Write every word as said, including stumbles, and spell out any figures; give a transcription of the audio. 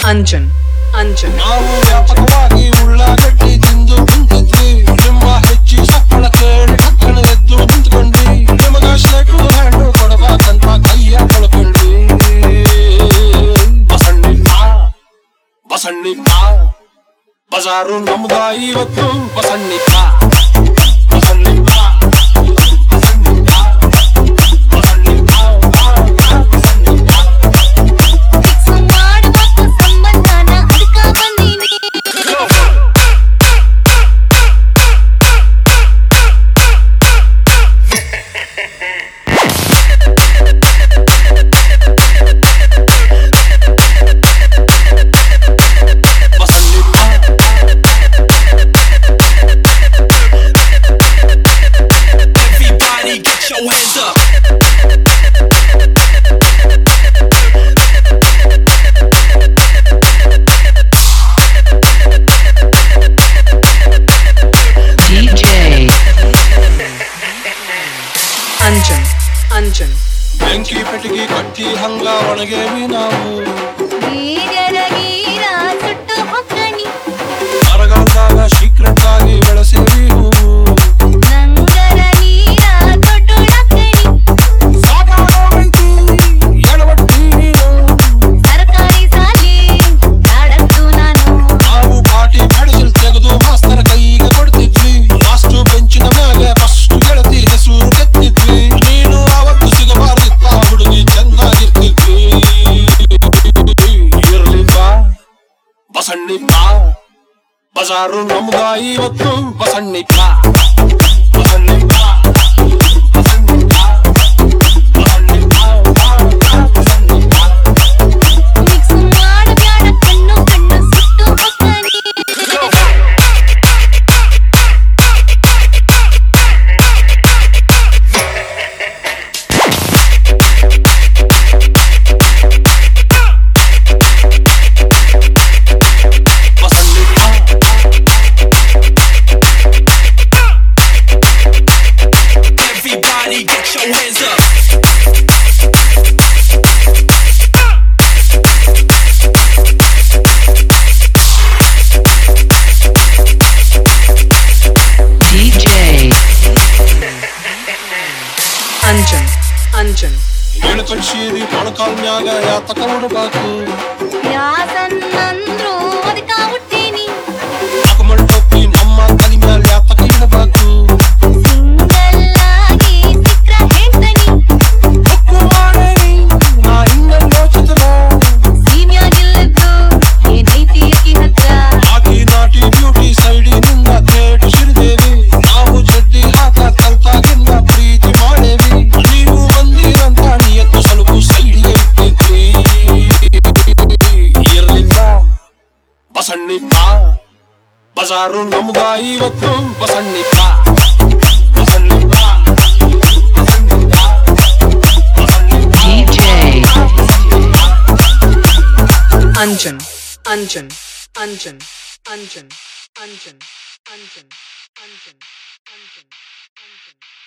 ಅಂಜನ್ ಅಂಜನ್ ನಾವು ವ್ಯಾಪಕವಾಗಿ ಉಳ್ಳಾಗಡ್ಡಿ ತಿಂದು ಕುಂತಿದ್ವಿ. ನಿಮ್ಮ ಹೆಚ್ಚಿ ಸಕ್ಕಳ ಕೇಳಿ ಟಕ್ಕನ ಎದ್ದು ನಿಂತ್ಕೊಂಡ್ವಿ. ನಿಮಗ ಶೇಕು ಹಣ್ಣು ಕೊಡಬೇಕಂತ ಕೈಯ ಕೊಳ್ಕೊಂಡ್ವಿ. ಬಸಣ್ಣಿ ಬಾ ಬಸಣ್ಣಿ ಬಾ ಬಜಾರು ನಮ್ದ ಇವತ್ತು. ಬಸಣ್ಣಿ ಬಾ ಬಸಣ್ಣಿ ಬಾ ಅಂಜನ್ ಅಂಜನ್ ಬೆಂಕಿ ಪೆಟ್ಟಿಗೆ ಕಟ್ಟಿ ಹಂಗ ಒಣಗೇವಿ ನಾವು. ಬರಗಾಲದಾಗ ಸೀಕ್ರೆಟ್ ಆಗಿ ಬೆಳೆಸೇವಿ ಹೂವು. ನಾವು ಪಾಟಿ ಬೆಳೆಸಲ್ ತೆಗೆದು ಮಾಸ್ತರ ಕೈಗೆ ಕೊಡ್ತಿದ್ವಿ. ಲಾಸ್ಟ್ ಬೆಂಚಿನ ಮ್ಯಾಗ ಫಸ್ಟ್ ಗೆಳತಿ ಹೆಸರು ಕೆತ್ತಿದ್ವಿ. ನೀನು ಅವತ್ತು ಸಿಗಬಾರ್ದಿತ್ತ ಹುಡುಗಿ ಚೆನ್ನಾಗಿರ್ತಿದ್ವಿ. ಇರ್ಲಿ ಬಾ ಬಸಣ್ಣಿ ಬಾ ಬಜಾರು ನಮ್ದ ಇವತ್ತು. ಬಸಣ್ಣಿ ಬಾ ಬಸಣ್ಣಿ ಬಾ ಬಸಣ್ಣಿ ಬಾ ಬಸಣ್ಣಿ ಬಾ ಬಸಣ್ಣಿ ಬಾ. ಅಂಜನ್ ಅಂಜನ್ ಏಳು ಕಳ್ಸೀರಿ ಮೊಳಕಾಲ್ ಮ್ಯಾಗ ಯಾತಕ ಹುಡುಕಾಕು. ನಾಲ್ಕು ಟೊಪ್ಪಿ ನಮ್ಮ ತಲೆ ಮ್ಯಾಲ ಯಾತಕ ಇಡಬೇಕು. ನಾ ಹಿಂಗ ಯೋಚಿಸಿದ್ರ ಆಕಿ ನಾಟಿ ಬ್ಯೂಟಿ ಸೈಡಿನಿಂದ ಥೇಟ್ ಶಿರ್ದೇವಿ. ನಾವು ಚಡ್ಡಿ ಹಾಕ ಕಲ್ತಾಗಿಂದ ಪ್ರೀತಿ ಮಾಡೇವಿ. ನೀವು ಬಂದಿರಂತ ನಿಯತ್ತು ಸ್ವಲ್ಪ ಸೈಡಿಗೆ ಇಟ್ಟಿದ್ವಿ. ಇರ್ಲಿ ಬಾ ಬಸಣ್ಣಿ ಬಾ ಬಜಾರು ನಮ್ದ ಇವತ್ತು. ಬಸಣ್ಣಿ ಬಾ ಬಸಣ್ಣಿ ಬಾ ಬಸಣ್ಣಿ ಬಾ ಬಸಣ್ಣಿ ಬಾ. ಅಂಜನ್ ಅಂಜನ್ ಅಂಜನ್ ಅಂಜನ್ ಅಂಜನ್ ಅಂಜನ್ ಅಂಜನ್ ಅಂಜನ್ ಅಂಜನ್.